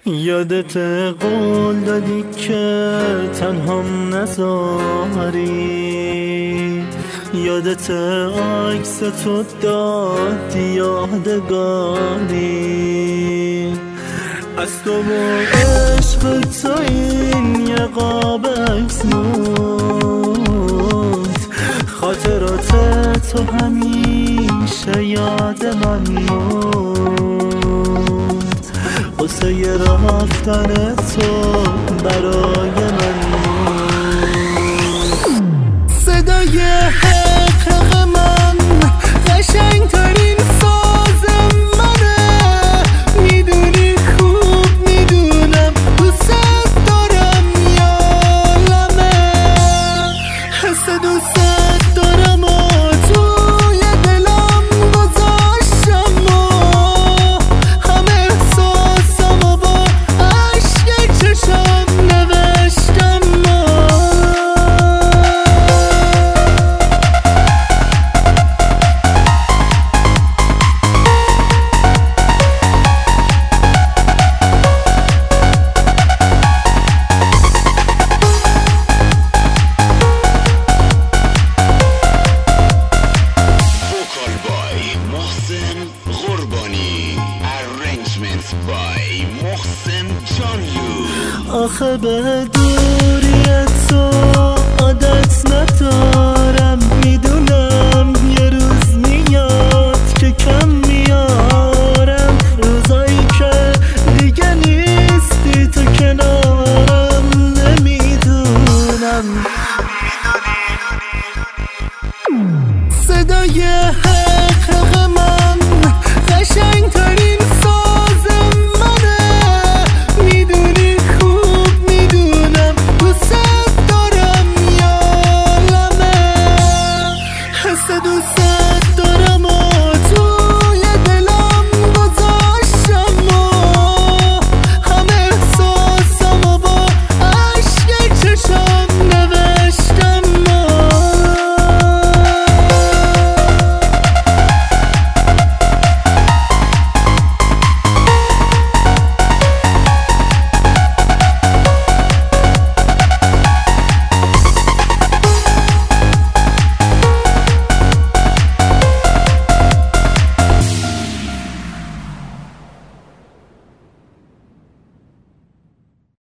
یادت قول دادی که تنهام نذاری، یادت عکس تو دادی یادگاری، از تو و عشق تو این یه قاب عکس موند، خاطرات تو همیشه یاد من موند، قصه رفتن تو برای من موند. صدای حق من قشنگترین ساز منه، میدونی خوب میدونم دوست دارم یالمه، حس دوست دارم و توی دلم گذاشتم و همه احساسم و با عشق چشم نوشتم. آخه به دوری تو عادت ندارم، میدونم